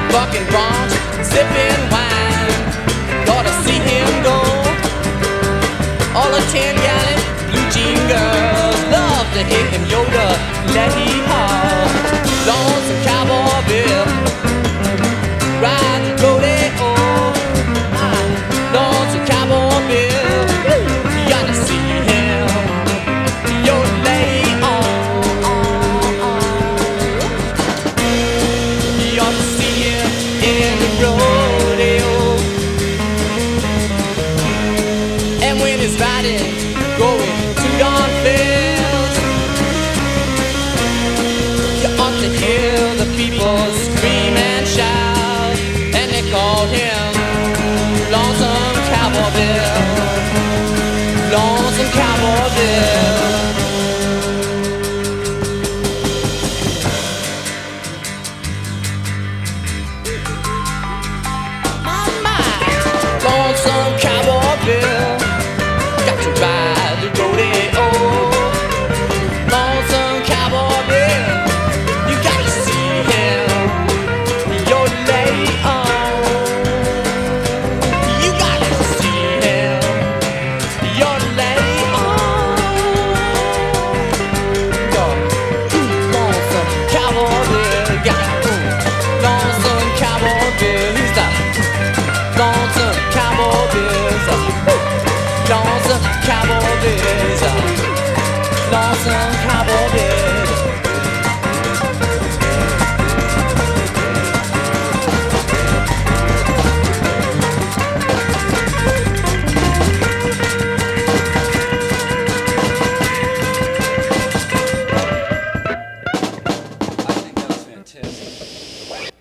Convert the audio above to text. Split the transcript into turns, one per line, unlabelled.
Bucking bronze, sipping wine. Gotta see him go. All the 10-gallon blue jean girls love to hear him yoda, let he haul. Lonesome Cowboy Bill, ride the rodeo. Lonesome Cowboy Bill, you gotta see him yodelay on. You ought to see him in the rodeo. And when he's riding, going to Don Fields, you ought to hear the people scream and shout, and they call him Lonesome Cowboy Bill, Lonesome Cowboy Bill. Lonesome Cowboy Bill, got to ride the rodeo. Lonesome Cowboy Bill, you got to see him yodelay on. You got to see him yodelay on. Lonesome Cowboy Bill, Lonesome Cowboy Bill, he's the Lonesome Cowboy Bill, Lonesome Cowboy Bill, Lonesome Cowboy Bill.
I think that was fantastic.